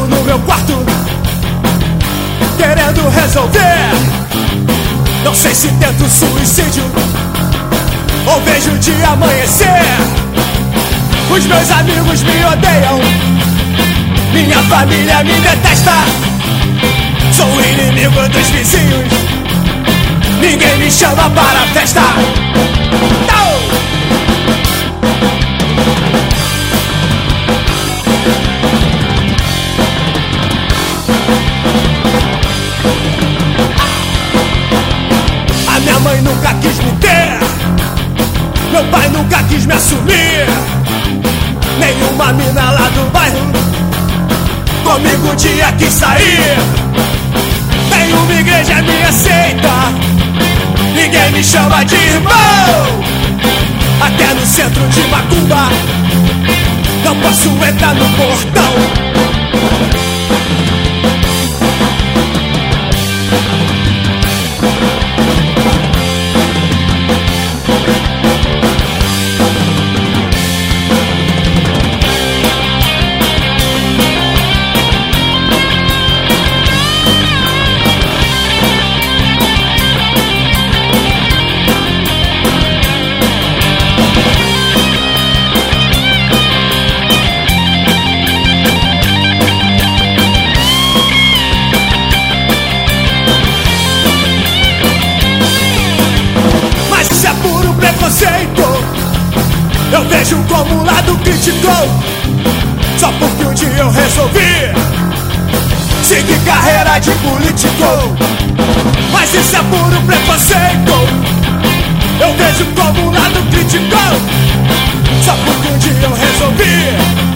no meu quarto, querendo resolver. Não sei se tento suicídio ou vejo o dia amanhecer. Os meus amigos me odeiam, minha família me detesta. Sou o inimigo dos vizinhos, ninguém me chama para a festa. A minha mãe nunca quis me ter, meu pai nunca quis me assumir. Nenhuma mina lá do bairro comigo um dia quis sair. Nenhuma igreja me aceita, ninguém me chama de irmão. Até no centro de Macumba não posso entrar no portão. Eu vejo como o lado criticou, só porque um dia eu resolvi seguir carreira de político. Mas isso é puro preconceito. Eu vejo como o lado criticou, só porque um dia eu resolvi